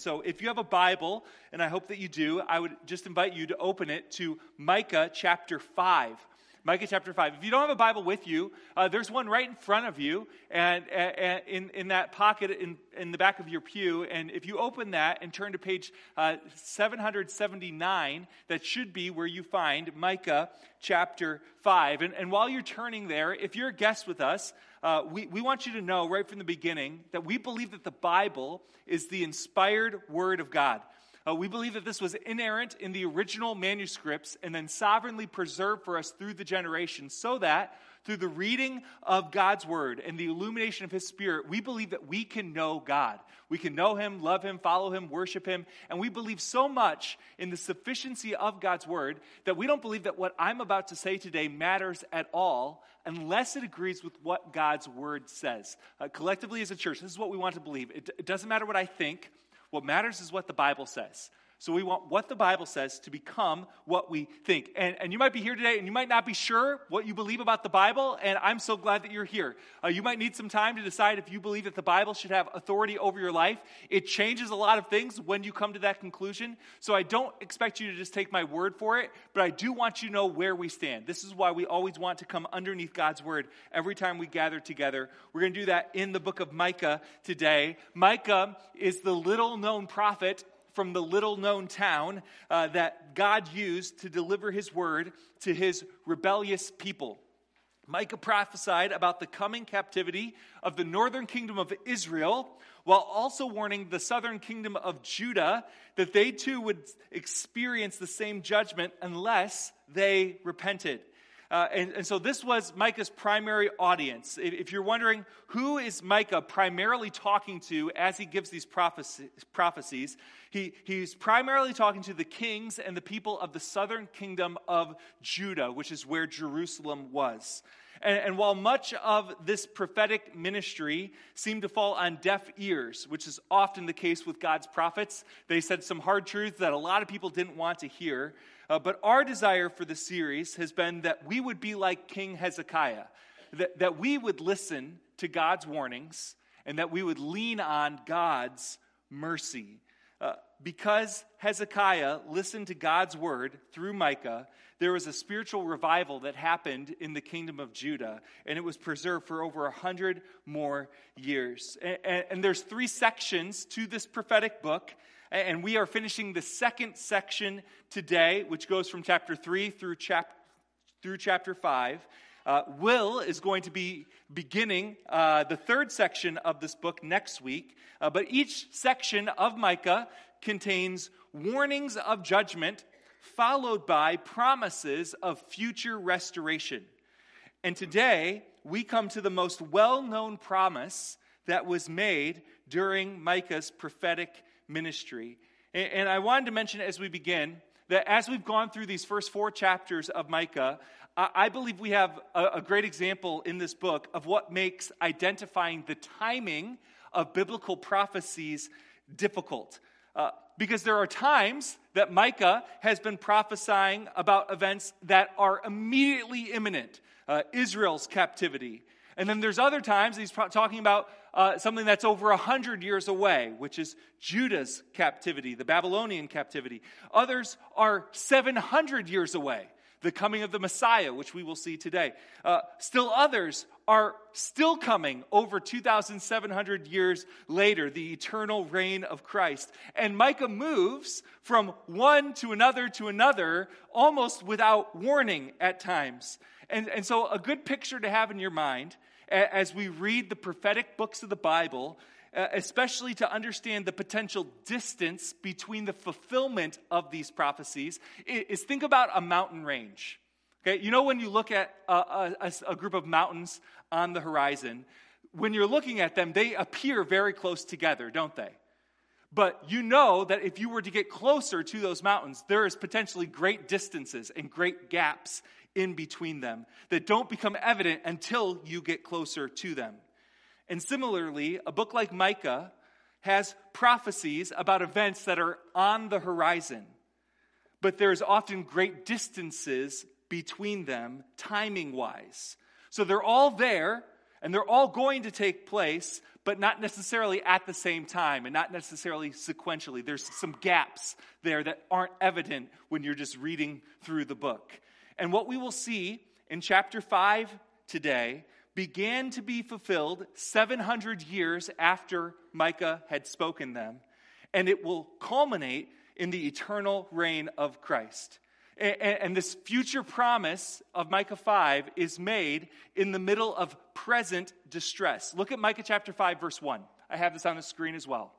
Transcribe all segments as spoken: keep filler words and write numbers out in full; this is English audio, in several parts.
so if you have a Bible, and I hope that you do, I would just invite you to open it to Micah chapter five. Micah chapter five. If you don't have a Bible with you, uh, there's one right in front of you, and, and in, in that pocket in, in the back of your pew. And if you open that and turn to page uh, seven seventy-nine, that should be where you find Micah chapter five. And, and while you're turning there, if you're a guest with us, uh, we, we want you to know right from the beginning that we believe that the Bible is the inspired Word of God. Uh, we believe that this was inerrant in the original manuscripts and then sovereignly preserved for us through the generations so that through the reading of God's Word and the illumination of His Spirit, we believe that we can know God. We can know Him, love Him, follow Him, worship Him, and we believe so much in the sufficiency of God's Word that we don't believe that what I'm about to say today matters at all unless it agrees with what God's Word says. Uh, collectively as a church, this is what we want to believe. It, it doesn't matter what I think. What matters is what the Bible says. So we want what the Bible says to become what we think. And, and you might be here today and you might not be sure what you believe about the Bible, and I'm so glad that you're here. Uh, you might need some time to decide if you believe that the Bible should have authority over your life. It changes a lot of things when you come to that conclusion. So I don't expect you to just take my word for it, but I do want you to know where we stand. This is why we always want to come underneath God's Word every time we gather together. We're going to do that in the book of Micah today. Micah is the little-known prophet from the little-known town uh, that God used to deliver His word to His rebellious people. Micah prophesied about the coming captivity of the northern kingdom of Israel, while also warning the southern kingdom of Judah that they too would experience the same judgment unless they repented. Uh, and, and so this was Micah's primary audience. If, if you're wondering who is Micah primarily talking to as he gives these prophecy, prophecies, he, he's primarily talking to the kings and the people of the southern kingdom of Judah, which is where Jerusalem was. And, and while much of this prophetic ministry seemed to fall on deaf ears, which is often the case with God's prophets, they said some hard truths that a lot of people didn't want to hear. Uh, but our desire for the series has been that we would be like King Hezekiah, that, that we would listen to God's warnings and that we would lean on God's mercy. Uh, because Hezekiah listened to God's word through Micah, there was a spiritual revival that happened in the kingdom of Judah, and it was preserved for over a hundred more years. And, and, and there's three sections to this prophetic book. And we are finishing the second section today, which goes from chapter three through, chap- through chapter five. Uh, Will is going to be beginning uh, the third section of this book next week. Uh, but each section of Micah contains warnings of judgment, followed by promises of future restoration. And today, we come to the most well-known promise that was made during Micah's prophetic ministry. And I wanted to mention as we begin that as we've gone through these first four chapters of Micah, I believe we have a great example in this book of what makes identifying the timing of biblical prophecies difficult. Uh, because there are times that Micah has been prophesying about events that are immediately imminent. Uh, Israel's captivity. And then there's other times he's pro- talking about uh, something that's over a hundred years away, which is Judah's captivity, the Babylonian captivity. Others are seven hundred years away, the coming of the Messiah, which we will see today. Uh, still others are still coming over two thousand seven hundred years later, the eternal reign of Christ. And Micah moves from one to another to another almost without warning at times. And, and so a good picture to have in your mind as we read the prophetic books of the Bible, especially to understand the potential distance between the fulfillment of these prophecies, is think about a mountain range. Okay, you know when you look at a, a, a group of mountains on the horizon, when you're looking at them, they appear very close together, don't they? But you know that if you were to get closer to those mountains, there is potentially great distances and great gaps in between them that don't become evident until you get closer to them. And similarly, a book like Micah has prophecies about events that are on the horizon, but there's often great distances between them timing-wise. So they're all there, And they're all going to take place, but not necessarily at the same time and not necessarily sequentially. There's some gaps there that aren't evident when you're just reading through the book. And what we will see in chapter five today began to be fulfilled seven hundred years after Micah had spoken them. And it will culminate in the eternal reign of Christ. And this future promise of Micah five is made in the middle of present distress. Look at Micah chapter five, verse one. I have this on the screen as well.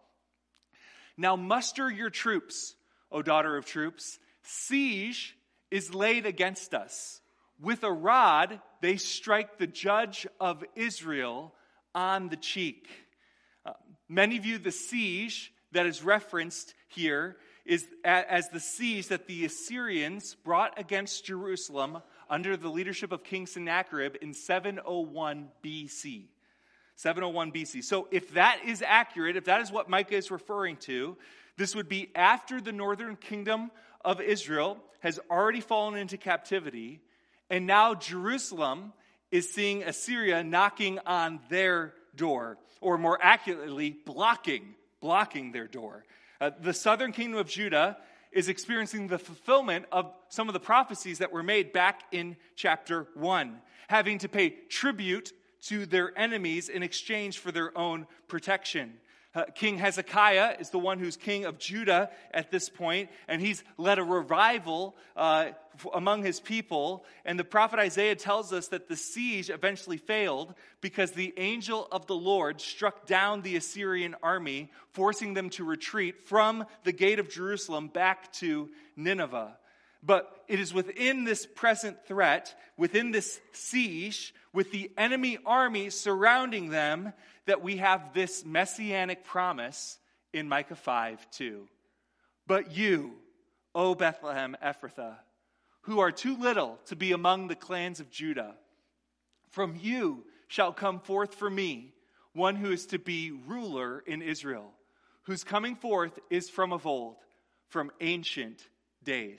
Now muster your troops, O daughter of troops. Siege is laid against us. With a rod they strike the judge of Israel on the cheek. Uh, many view the siege that is referenced here is as the siege that the Assyrians brought against Jerusalem under the leadership of King Sennacherib in seven oh one B C. seven oh one B C. So if that is accurate, if that is what Micah is referring to, this would be after the northern kingdom of Israel has already fallen into captivity, and now Jerusalem is seeing Assyria knocking on their door, or more accurately, blocking, blocking their door. Uh, the southern kingdom of Judah is experiencing the fulfillment of some of the prophecies that were made back in chapter one, having to pay tribute to their enemies in exchange for their own protection. Uh, King Hezekiah is the one who's king of Judah at this point, and he's led a revival uh, f- among his people. And the prophet Isaiah tells us that the siege eventually failed because the angel of the Lord struck down the Assyrian army, forcing them to retreat from the gate of Jerusalem back to Nineveh. But it is within this present threat, within this siege, with the enemy army surrounding them, that we have this messianic promise in Micah five two. But you, O Bethlehem Ephrathah, who are too little to be among the clans of Judah, from you shall come forth for me one who is to be ruler in Israel, whose coming forth is from of old, from ancient days.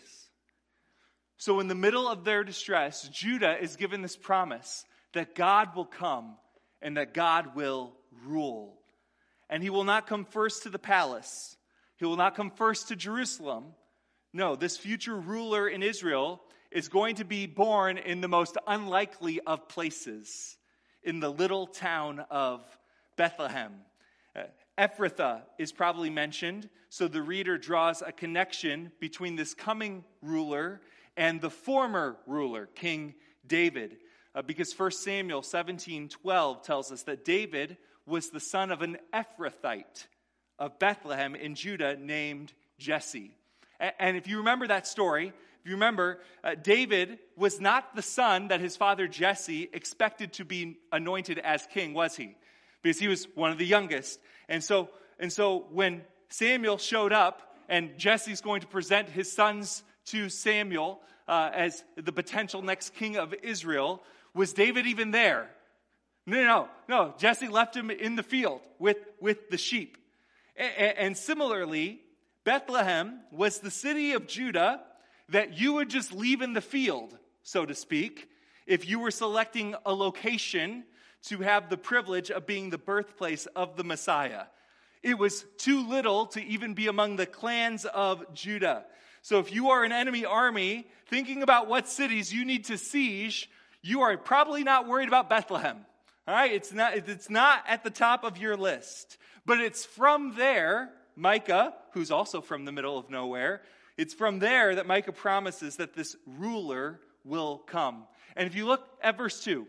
So in the middle of their distress, Judah is given this promise that God will come and that God will rule. And he will not come first to the palace. He will not come first to Jerusalem. No, this future ruler in Israel is going to be born in the most unlikely of places, in the little town of Bethlehem. Uh, Ephrathah is probably mentioned, so the reader draws a connection between this coming ruler and the former ruler, King David. Uh, because First Samuel seventeen twelve tells us that David was the son of an Ephrathite of Bethlehem in Judah named Jesse. And, and if you remember that story, if you remember, uh, David was not the son that his father Jesse expected to be anointed as king, was he? Because he was one of the youngest. And so, and so when Samuel showed up and Jesse's going to present his sons to Samuel uh, as the potential next king of Israel, was David even there? No, no, no. Jesse left him in the field with, with the sheep. And, and similarly, Bethlehem was the city of Judah that you would just leave in the field, so to speak, if you were selecting a location to have the privilege of being the birthplace of the Messiah. It was too little to even be among the clans of Judah. So if you are an enemy army thinking about what cities you need to siege, you are probably not worried about Bethlehem. All right, it's not, it's not at the top of your list. But it's from there, Micah, who's also from the middle of nowhere, it's from there that Micah promises that this ruler will come. And if you look at verse two,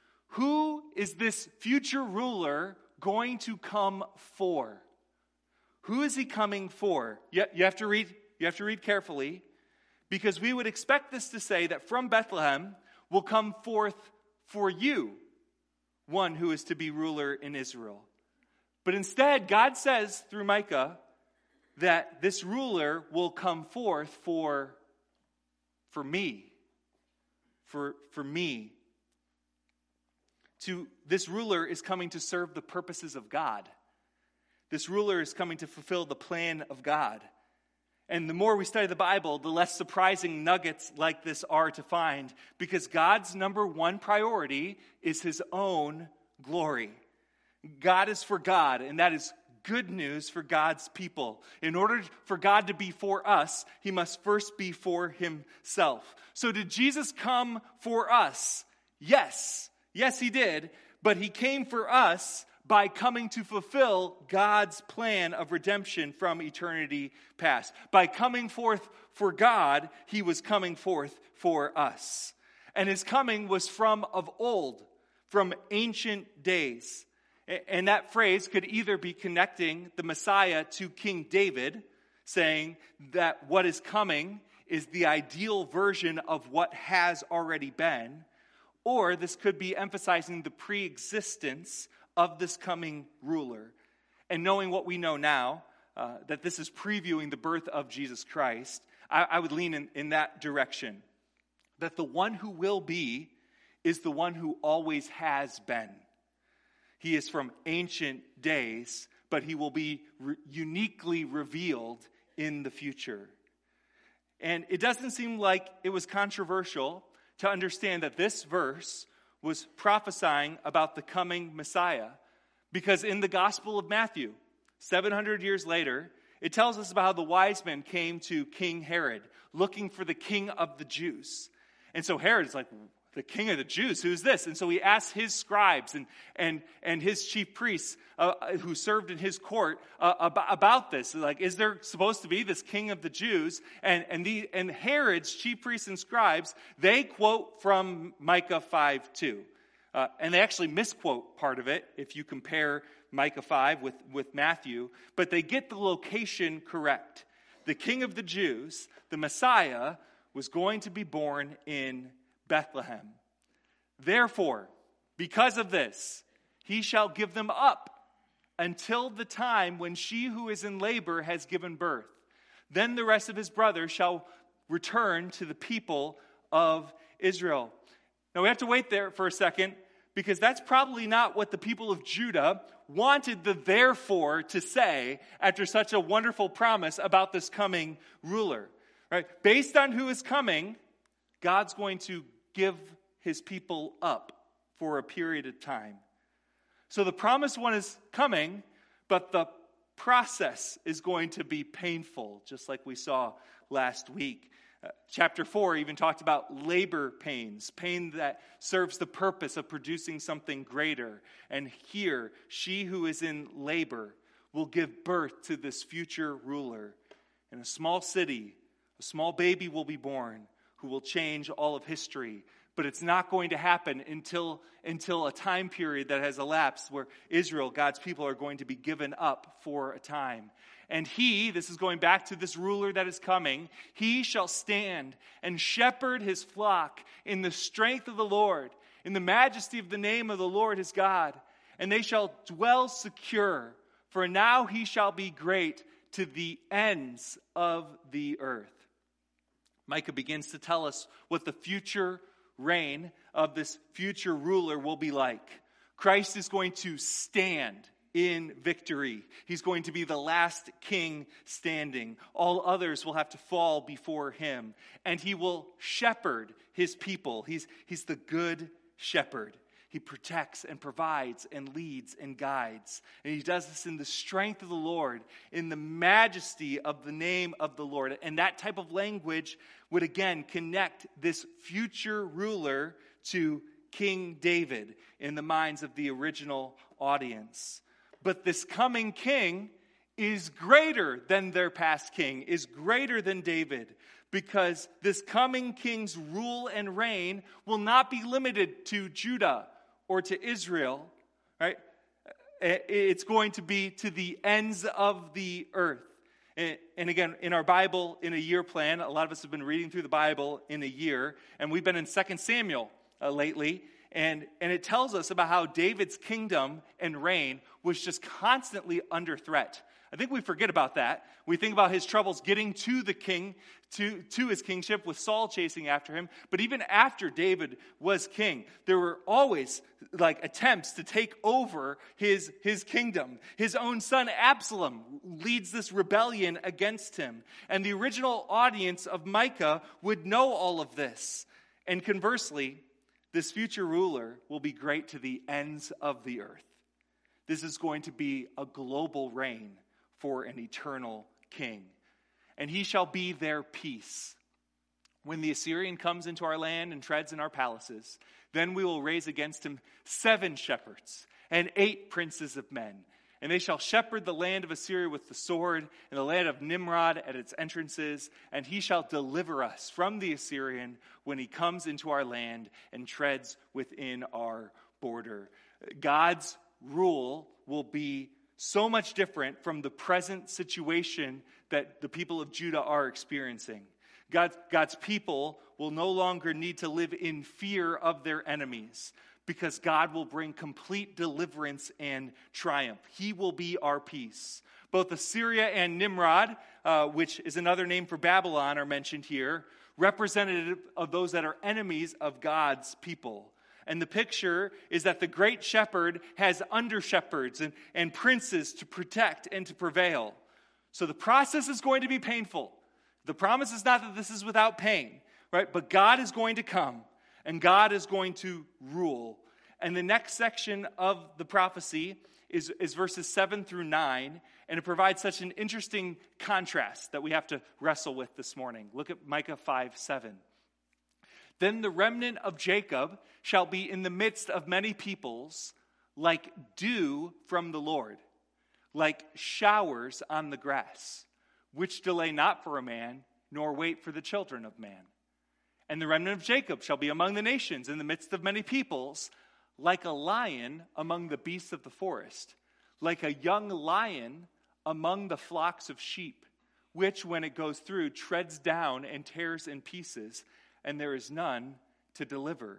who is this future ruler going to come for? Who is he coming for? You, you have to read, you have to read carefully, because we would expect this to say that from Bethlehem will come forth for you one who is to be ruler in Israel. But instead, God says through Micah that this ruler will come forth for, for me. For, for me. To, this ruler is coming to serve the purposes of God. This ruler is coming to fulfill the plan of God. And the more we study the Bible, the less surprising nuggets like this are to find, because God's number one priority is his own glory. God is for God, and that is good news for God's people. In order for God to be for us, he must first be for himself. So did Jesus come for us? Yes. Yes, he did. But he came for us by coming to fulfill God's plan of redemption from eternity past. By coming forth for God, he was coming forth for us. And his coming was from of old, from ancient days. And that phrase could either be connecting the Messiah to King David, saying that what is coming is the ideal version of what has already been, or this could be emphasizing the pre-existence of this coming ruler. And knowing what we know now, uh, that this is previewing the birth of Jesus Christ, I, I would lean in, in that direction. That the one who will be is the one who always has been. He is from ancient days, but he will be re- uniquely revealed in the future. And it doesn't seem like it was controversial to understand that this verse was prophesying about the coming Messiah. Because in the Gospel of Matthew, seven hundred years later, it tells us about how the wise men came to King Herod, looking for the king of the Jews. And so Herod is like, the king of the Jews, who's this? And so he asked his scribes and and and his chief priests uh, who served in his court uh, about, about this. Like, is there supposed to be this king of the Jews? And and the and Herod's chief priests and scribes, they quote from Micah five two. Uh, and they actually misquote part of it if you compare Micah five with, with Matthew. But they get the location correct. The king of the Jews, the Messiah, was going to be born in Bethlehem. Therefore, because of this, he shall give them up until the time when she who is in labor has given birth. Then the rest of his brothers shall return to the people of Israel. Now we have to wait there for a second, because that's probably not what the people of Judah wanted the therefore to say after such a wonderful promise about this coming ruler. Right? Based on who is coming, God's going to give his people up for a period of time. So the promised one is coming, but the process is going to be painful, just like we saw last week. Uh, chapter four even talked about labor pains, pain that serves the purpose of producing something greater. And here, she who is in labor will give birth to this future ruler. In a small city, a small baby will be born who will change all of history. But it's not going to happen until, until a time period that has elapsed where Israel, God's people, are going to be given up for a time. And he, this is going back to this ruler that is coming, he shall stand and shepherd his flock in the strength of the Lord, in the majesty of the name of the Lord his God. And they shall dwell secure, for now he shall be great to the ends of the earth. Micah begins to tell us what the future reign of this future ruler will be like. Christ is going to stand in victory. He's going to be the last king standing. All others will have to fall before him. And he will shepherd his people. He's, he's the good shepherd. He protects and provides and leads and guides. And he does this in the strength of the Lord, in the majesty of the name of the Lord. And that type of language would again connect this future ruler to King David in the minds of the original audience. But this coming king is greater than their past king, is greater than David, because this coming king's rule and reign will not be limited to Judah or to Israel, right? It's going to be to the ends of the earth. And again, in our Bible, in a year plan, a lot of us have been reading through the Bible in a year, and we've been in Second Samuel uh, lately, and, and it tells us about how David's kingdom and reign was just constantly under threat. I think we forget about that. We think about his troubles getting to the king, to, to his kingship with Saul chasing after him. But even after David was king, there were always like attempts to take over his, his kingdom. His own son Absalom leads this rebellion against him. And the original audience of Micah would know all of this. And conversely, This future ruler will be great to the ends of the earth. This is going to be a global reign for an eternal king. And he shall be their peace. When the Assyrian comes into our land and treads in our palaces, then we will raise against him seven shepherds and eight princes of men. And they shall shepherd the land of Assyria with the sword, and the land of Nimrod at its entrances. And he shall deliver us from the Assyrian when he comes into our land and treads within our border. God's rule will be so much different from the present situation that the people of Judah are experiencing. God's, God's people will no longer need to live in fear of their enemies, because God will bring complete deliverance and triumph. He will be our peace. Both Assyria and Nimrod, uh, which is another name for Babylon, are mentioned here, representative of those that are enemies of God's people. And the picture is that the great shepherd has under-shepherds and, and princes to protect and to prevail. So the process is going to be painful. The promise is not that this is without pain, right? But God is going to come, and God is going to rule. And the next section of the prophecy is, is verses seven through nine, and it provides such an interesting contrast that we have to wrestle with this morning. Look at Micah five seven. Then the remnant of Jacob shall be in the midst of many peoples, like dew from the Lord, like showers on the grass, which delay not for a man, nor wait for the children of man. And the remnant of Jacob shall be among the nations in the midst of many peoples, like a lion among the beasts of the forest, like a young lion among the flocks of sheep, which, when it goes through, treads down and tears in pieces, and there is none to deliver.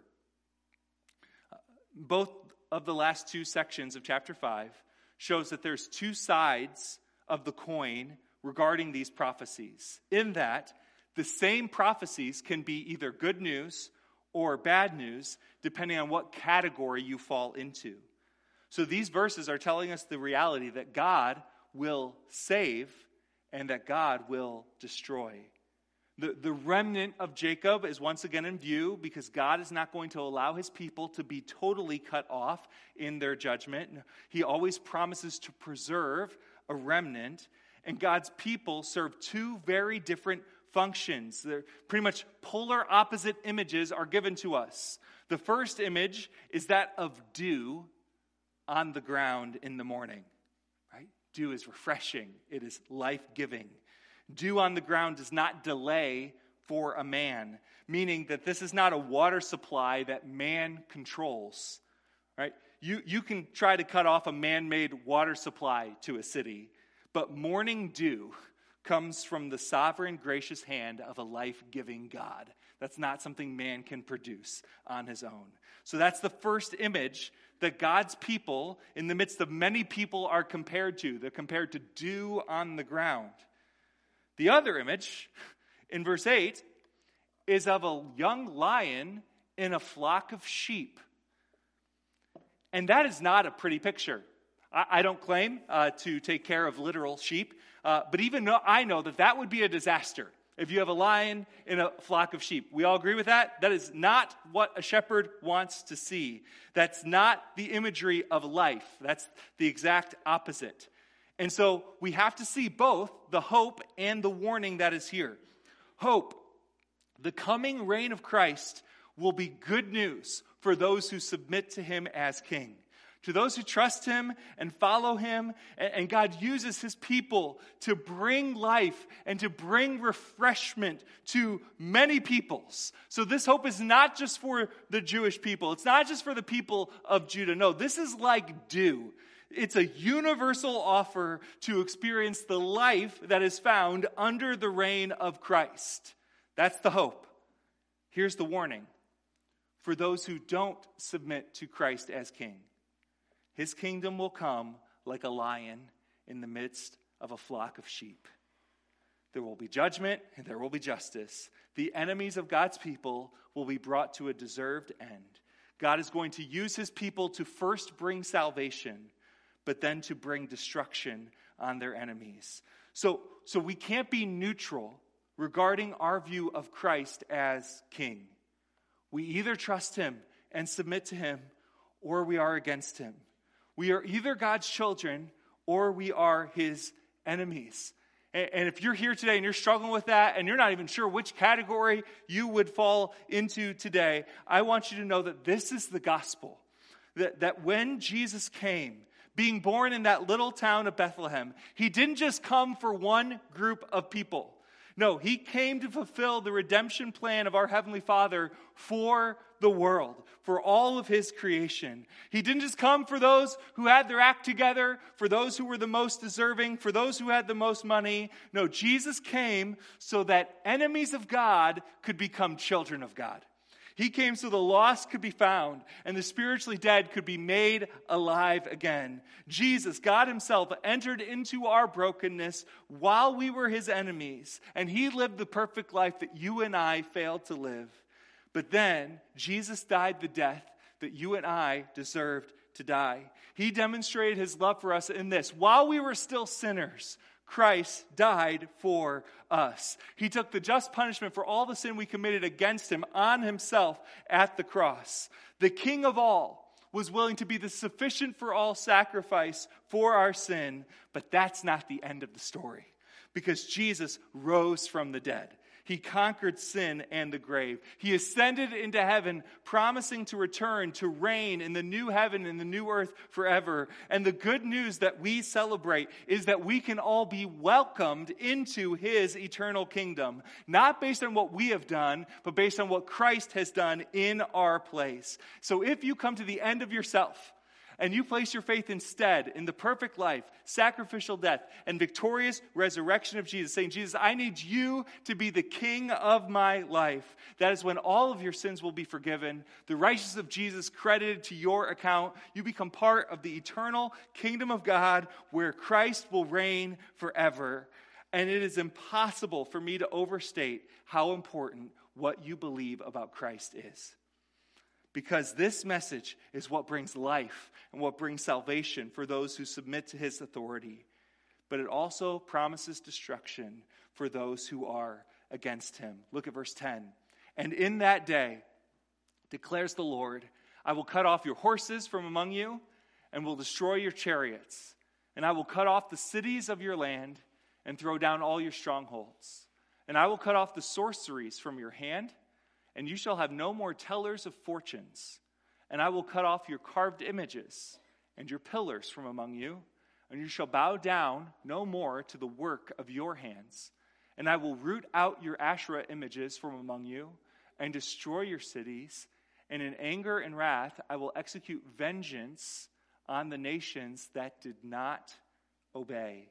Both of the last two sections of chapter five shows that there's two sides of the coin regarding these prophecies, in that the same prophecies can be either good news or bad news, depending on what category you fall into. So these verses are telling us the reality that God will save and that God will destroy. The, the remnant of Jacob is once again in view, because God is not going to allow his people to be totally cut off in their judgment. He always promises to preserve a remnant, and God's people serve two very different functions. They're pretty much polar opposite images are given to us. The first image is that of dew on the ground in the morning. Right? Dew is refreshing. It is life-giving. Dew on the ground does not delay for a man, meaning that this is not a water supply that man controls. Right? You, you can try to cut off a man-made water supply to a city, but morning dew comes from the sovereign, gracious hand of a life-giving God. That's not something man can produce on his own. So that's the first image that God's people, in the midst of many people, are compared to. They're compared to dew on the ground. The other image, in verse eight, is of a young lion in a flock of sheep. And that is not a pretty picture. I, I don't claim uh, to take care of literal sheep, uh, but even though I know that that would be a disaster if you have a lion in a flock of sheep. We all agree with that? That is not what a shepherd wants to see. That's not the imagery of life. That's the exact opposite. And so we have to see both the hope and the warning that is here. Hope. The coming reign of Christ will be good news for those who submit to him as king. To those who trust him and follow him, and God uses his people to bring life and to bring refreshment to many peoples. So this hope is not just for the Jewish people. It's not just for the people of Judah. No, this is like dew. It's a universal offer to experience the life that is found under the reign of Christ. That's the hope. Here's the warning. For those who don't submit to Christ as king, his kingdom will come like a lion in the midst of a flock of sheep. There will be judgment and there will be justice. The enemies of God's people will be brought to a deserved end. God is going to use his people to first bring salvation, but then to bring destruction on their enemies. So, so we can't be neutral regarding our view of Christ as king. We either trust him and submit to him, or we are against him. We are either God's children or we are his enemies. And if you're here today and you're struggling with that and you're not even sure which category you would fall into today, I want you to know that this is the gospel. That, that when Jesus came, being born in that little town of Bethlehem, he didn't just come for one group of people. No, he came to fulfill the redemption plan of our Heavenly Father for the world, for all of his creation. He didn't just come for those who had their act together, for those who were the most deserving, for those who had the most money. No, Jesus came so that enemies of God could become children of God. He came so the lost could be found and the spiritually dead could be made alive again. Jesus, God himself, entered into our brokenness while we were his enemies, and he lived the perfect life that you and I failed to live. But then Jesus died the death that you and I deserved to die. He demonstrated his love for us in this: while we were still sinners, Christ died for us. He took the just punishment for all the sin we committed against him on himself at the cross. The King of all was willing to be the sufficient for all sacrifice for our sin, but that's not the end of the story, because Jesus rose from the dead. He conquered sin and the grave. He ascended into heaven, promising to return to reign in the new heaven and the new earth forever. And the good news that we celebrate is that we can all be welcomed into his eternal kingdom, not based on what we have done, but based on what Christ has done in our place. So if you come to the end of yourself, and you place your faith instead in the perfect life, sacrificial death, and victorious resurrection of Jesus, saying, Jesus, I need you to be the king of my life. That is when all of your sins will be forgiven, the righteousness of Jesus credited to your account. You become part of the eternal kingdom of God where Christ will reign forever. And it is impossible for me to overstate how important what you believe about Christ is. Because this message is what brings life and what brings salvation for those who submit to his authority. But it also promises destruction for those who are against him. Look at verse ten. And in that day, declares the Lord, I will cut off your horses from among you and will destroy your chariots. And I will cut off the cities of your land and throw down all your strongholds. And I will cut off the sorceries from your hand, and you shall have no more tellers of fortunes. And I will cut off your carved images and your pillars from among you, and you shall bow down no more to the work of your hands. And I will root out your Asherah images from among you and destroy your cities. And in anger and wrath I will execute vengeance on the nations that did not obey.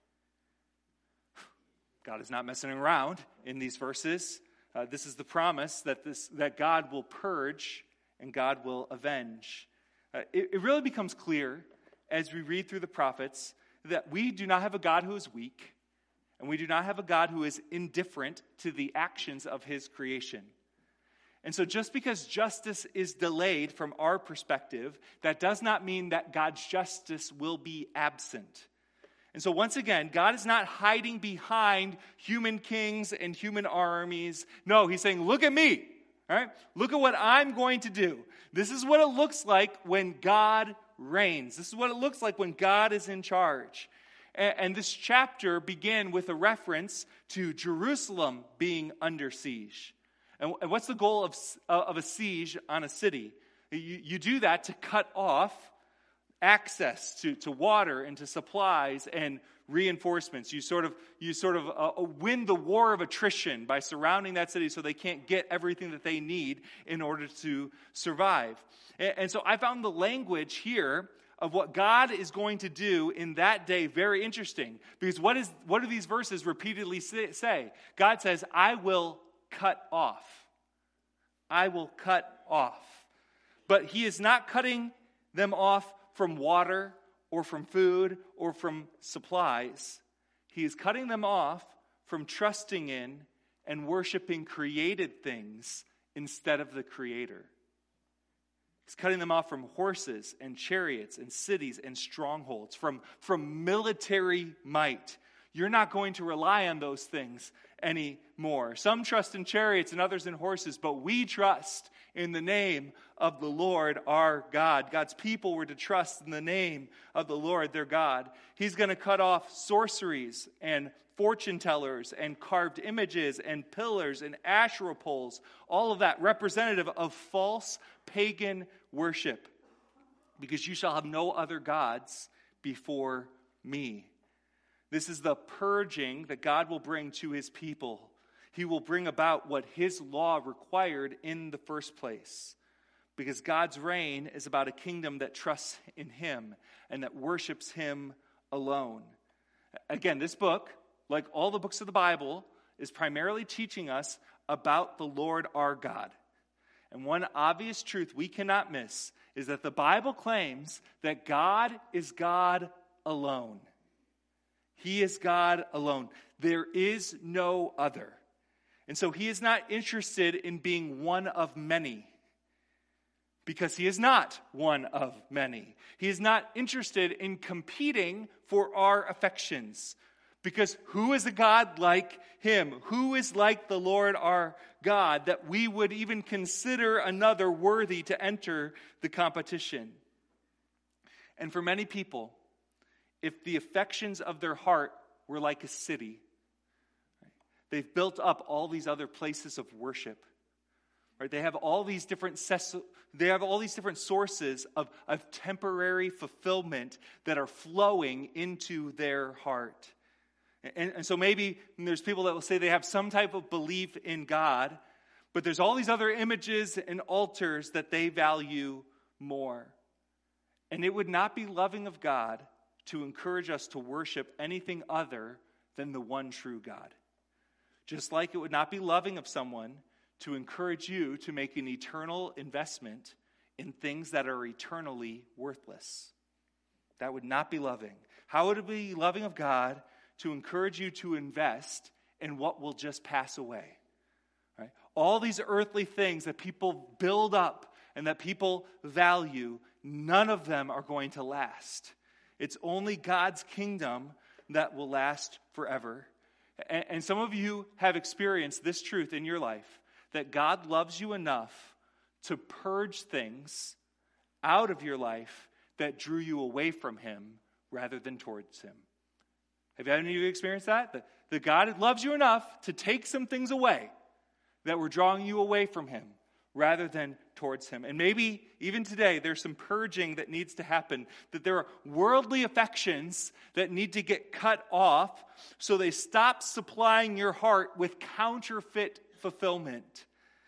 God is not messing around in these verses. Uh, this is the promise that this that God will purge and God will avenge. Uh, it, it really becomes clear as we read through the prophets that we do not have a God who is weak, and we do not have a God who is indifferent to the actions of his creation. And so just because justice is delayed from our perspective, that does not mean that God's justice will be absent. And so once again, God is not hiding behind human kings and human armies. No, he's saying, look at me. All right? Look at what I'm going to do. This is what it looks like when God reigns. This is what it looks like when God is in charge. And, and this chapter began with a reference to Jerusalem being under siege. And, and what's the goal of, of a siege on a city? You, you do that to cut off access to, to water and to supplies and reinforcements. You sort of you sort of uh, win the war of attrition by surrounding that city so they can't get everything that they need in order to survive. And, and so I found the language here of what God is going to do in that day very interesting. Because what is what do these verses repeatedly say? God says, I will cut off. I will cut off. But he is not cutting them off from water or from food or from supplies. He is cutting them off from trusting in and worshiping created things instead of the Creator. He's cutting them off from horses and chariots and cities and strongholds, from, from military might. You're not going to rely on those things anymore. Some trust in chariots and others in horses, but we trust in the name of the Lord our God. God's people were to trust in the name of the Lord their God. He's going to cut off sorceries and fortune tellers and carved images and pillars and Asherah poles, all of that representative of false pagan worship, because you shall have no other gods before me. This is the purging that God will bring to his people. He will bring about what his law required in the first place. Because God's reign is about a kingdom that trusts in him and that worships him alone. Again, this book, like all the books of the Bible, is primarily teaching us about the Lord our God. And one obvious truth we cannot miss is that the Bible claims that God is God alone. He is God alone. There is no other. And so he is not interested in being one of many, because he is not one of many. He is not interested in competing for our affections, because who is a God like him? Who is like the Lord our God that we would even consider another worthy to enter the competition? And for many people, if the affections of their heart were like a city, they've built up all these other places of worship. Right? They have all these different ses- they have all these different sources of, of temporary fulfillment that are flowing into their heart. And, and so maybe there's people that will say they have some type of belief in God, but there's all these other images and altars that they value more. And it would not be loving of God to encourage us to worship anything other than the one true God. Just like it would not be loving of someone to encourage you to make an eternal investment in things that are eternally worthless. That would not be loving. How would it be loving of God to encourage you to invest in what will just pass away? Right? All these earthly things that people build up and that people value, none of them are going to last. It's only God's kingdom that will last forever. And, and some of you have experienced this truth in your life, that God loves you enough to purge things out of your life that drew you away from him rather than towards him. Have any of you experienced that? That, that God loves you enough to take some things away that were drawing you away from him rather than towards him. And maybe even today there's some purging that needs to happen, that there are worldly affections that need to get cut off so they stop supplying your heart with counterfeit fulfillment.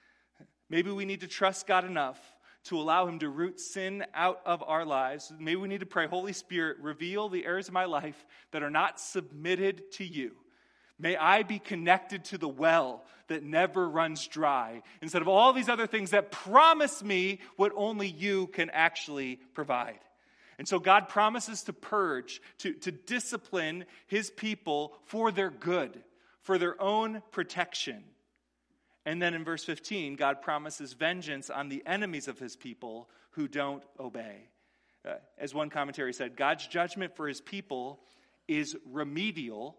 Maybe we need to trust God enough to allow him to root sin out of our lives. Maybe we need to pray, Holy Spirit, reveal the areas of my life that are not submitted to you. May I be connected to the well that never runs dry, instead of all these other things that promise me what only you can actually provide. And so God promises to purge, to, to discipline his people for their good, for their own protection. And then in verse fifteen, God promises vengeance on the enemies of his people who don't obey. Uh, as one commentary said, God's judgment for his people is remedial,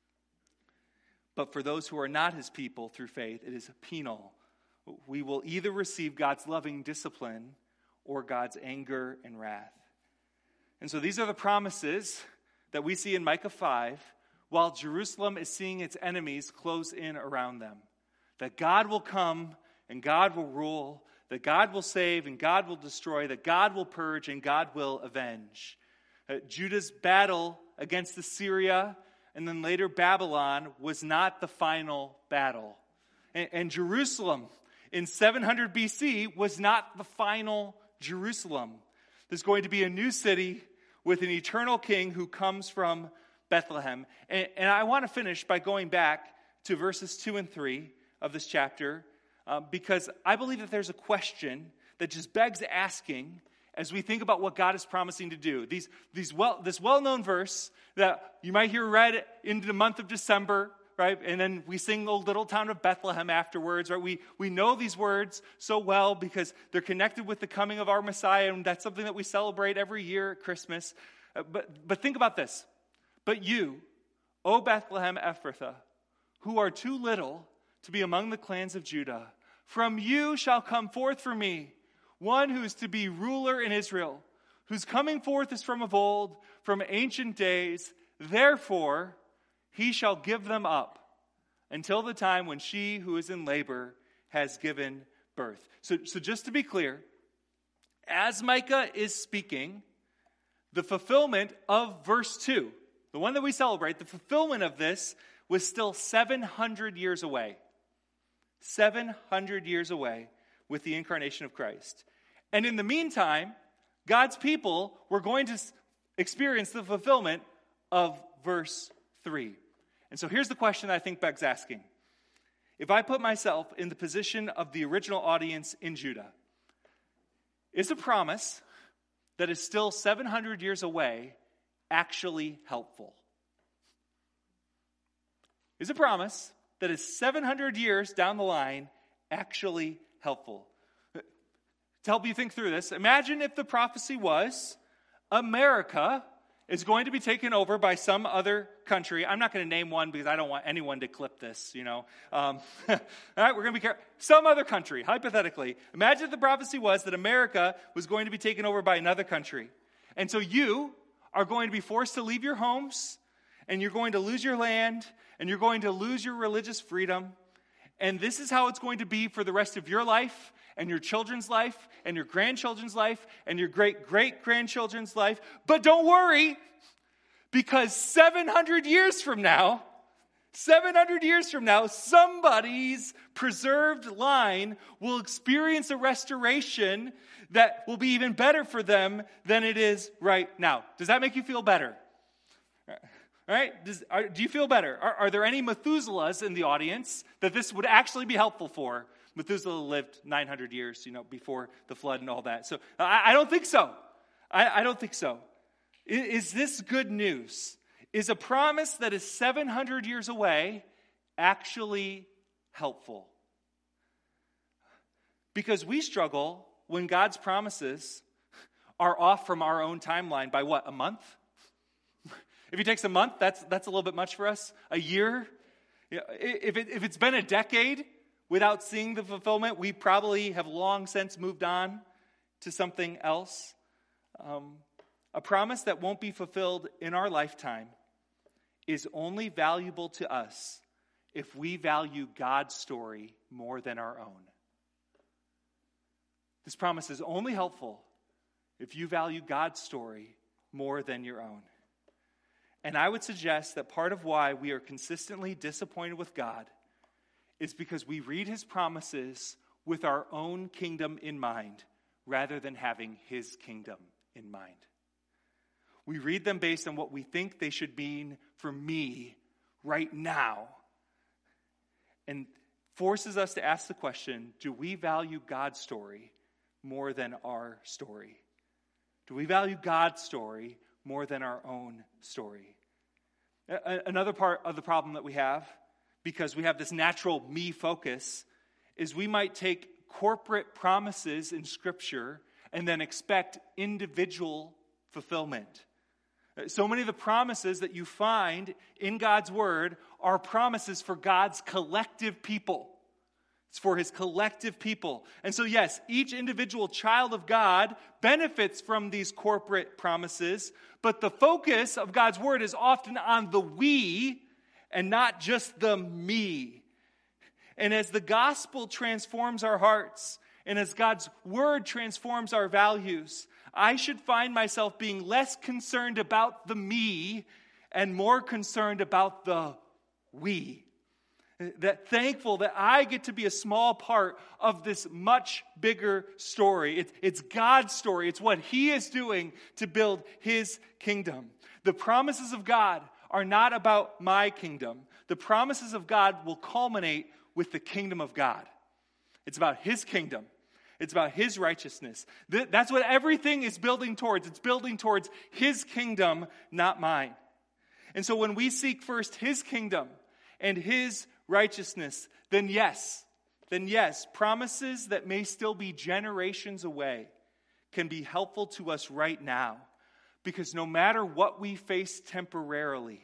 but for those who are not his people through faith, it is penal. We will either receive God's loving discipline or God's anger and wrath. And so these are the promises that we see in Micah five, while Jerusalem is seeing its enemies close in around them. That God will come and God will rule, that God will save and God will destroy, that God will purge and God will avenge. Uh, Judah's battle against Assyria and then later Babylon was not the final battle. And, and Jerusalem in seven hundred B C was not the final Jerusalem. There's going to be a new city with an eternal king who comes from Bethlehem. And, and I want to finish by going back to verses two and three of this chapter, uh, because I believe that there's a question that just begs asking as we think about what God is promising to do. These, these well, this well-known verse that you might hear read into the month of December, right? And then we sing the little town of Bethlehem afterwards, right? We, we know these words so well because they're connected with the coming of our Messiah, and that's something that we celebrate every year at Christmas. Uh, but, but think about this. But you, O Bethlehem Ephrathah, who are too little to be among the clans of Judah, from you shall come forth for me one who is to be ruler in Israel, whose coming forth is from of old, from ancient days. Therefore, he shall give them up until the time when she who is in labor has given birth. So, so just to be clear, as Micah is speaking, the fulfillment of verse two, the one that we celebrate, the fulfillment of this was still seven hundred years away. seven hundred years away with the incarnation of Christ. And in the meantime, God's people were going to experience the fulfillment of verse three. And so here's the question that I think begs asking. If I put myself in the position of the original audience in Judah, is a promise that is still seven hundred years away actually helpful? Is a promise that is seven hundred years down the line actually helpful? To help you think through this, imagine if the prophecy was America is going to be taken over by some other country. I'm not going to name one because I don't want anyone to clip this, you know. Um, all right, we're going to be careful. Some other country, hypothetically. Imagine if the prophecy was that America was going to be taken over by another country. And so you are going to be forced to leave your homes, and you're going to lose your land, and you're going to lose your religious freedom. And this is how it's going to be for the rest of your life, and your children's life, and your grandchildren's life, and your great-great-grandchildren's life. But don't worry, because seven hundred years from now, seven hundred years from now, somebody's preserved line will experience a restoration that will be even better for them than it is right now. Does that make you feel better? All right? Does, are, do you feel better? Are, are there any Methuselahs in the audience that this would actually be helpful for? Methuselah lived nine hundred years, you know, before the flood and all that. So I, I don't think so. I, I don't think so. Is, is this good news? Is a promise that is seven hundred years away actually helpful? Because we struggle when God's promises are off from our own timeline by what, a month? If he takes a month, that's that's a little bit much for us. A year? If, it, if it's been a decade without seeing the fulfillment, we probably have long since moved on to something else. Um, a promise that won't be fulfilled in our lifetime is only valuable to us if we value God's story more than our own. This promise is only helpful if you value God's story more than your own. And I would suggest that part of why we are consistently disappointed with God is because we read his promises with our own kingdom in mind rather than having his kingdom in mind. We read them based on what we think they should mean for me right now, and forces us to ask the question, do we value God's story more than our story? Do we value God's story more than our own story? Another part of the problem that we have, because we have this natural me focus, is we might take corporate promises in Scripture and then expect individual fulfillment. So many of the promises that you find in God's Word are promises for God's collective people. It's for his collective people. And so yes, each individual child of God benefits from these corporate promises, but the focus of God's Word is often on the we and not just the me. And as the gospel transforms our hearts, and as God's Word transforms our values, I should find myself being less concerned about the me and more concerned about the we. That thankful that I get to be a small part of this much bigger story. It's, it's God's story. It's what he is doing to build his kingdom. The promises of God are not about my kingdom. The promises of God will culminate with the kingdom of God. It's about his kingdom. It's about his righteousness. That's what everything is building towards. It's building towards his kingdom, not mine. And so when we seek first his kingdom and his righteousness, then yes, then yes, promises that may still be generations away can be helpful to us right now. Because no matter what we face temporarily,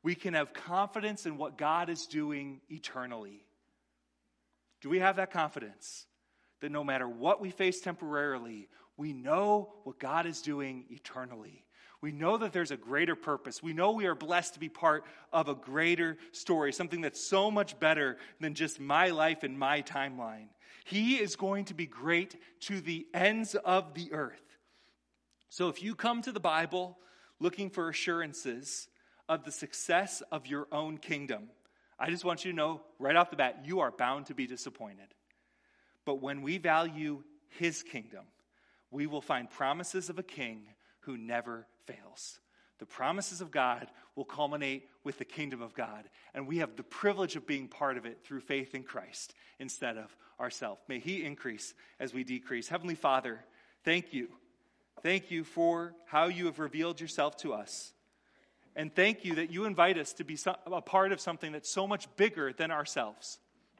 we can have confidence in what God is doing eternally. Do we have that confidence? That no matter what we face temporarily, we know what God is doing eternally. We know that there's a greater purpose. We know we are blessed to be part of a greater story, something that's so much better than just my life and my timeline. He is going to be great to the ends of the earth. So if you come to the Bible looking for assurances of the success of your own kingdom, I just want you to know right off the bat, you are bound to be disappointed. But when we value his kingdom, we will find promises of a king who never fails. The promises of God will culminate with the kingdom of God. And we have the privilege of being part of it through faith in Christ instead of ourselves. May he increase as we decrease. Heavenly Father, thank you. Thank you for how you have revealed yourself to us. And thank you that you invite us to be a part of something that's so much bigger than ourselves.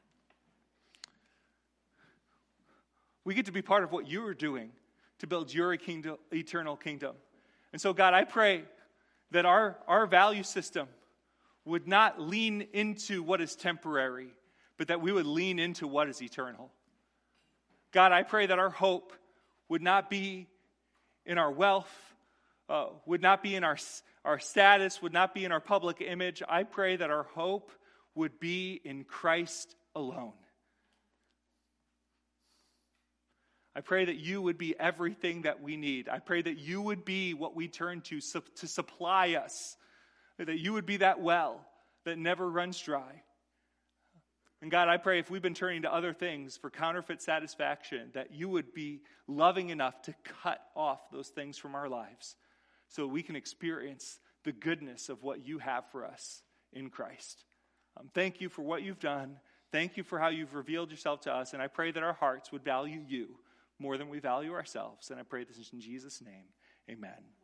We get to be part of what you are doing to build your kingdom, eternal kingdom. And so, God, I pray that our, our value system would not lean into what is temporary, but that we would lean into what is eternal. God, I pray that our hope would not be in our wealth, uh, would not be in our, our status, would not be in our public image. I pray that our hope would be in Christ alone. I pray that you would be everything that we need. I pray that you would be what we turn to su- to supply us. That you would be that well that never runs dry. And God, I pray if we've been turning to other things for counterfeit satisfaction, that you would be loving enough to cut off those things from our lives so we can experience the goodness of what you have for us in Christ. Um, thank you for what you've done. Thank you for how you've revealed yourself to us. And I pray that our hearts would value you more than we value ourselves. And I pray this in Jesus' name. Amen.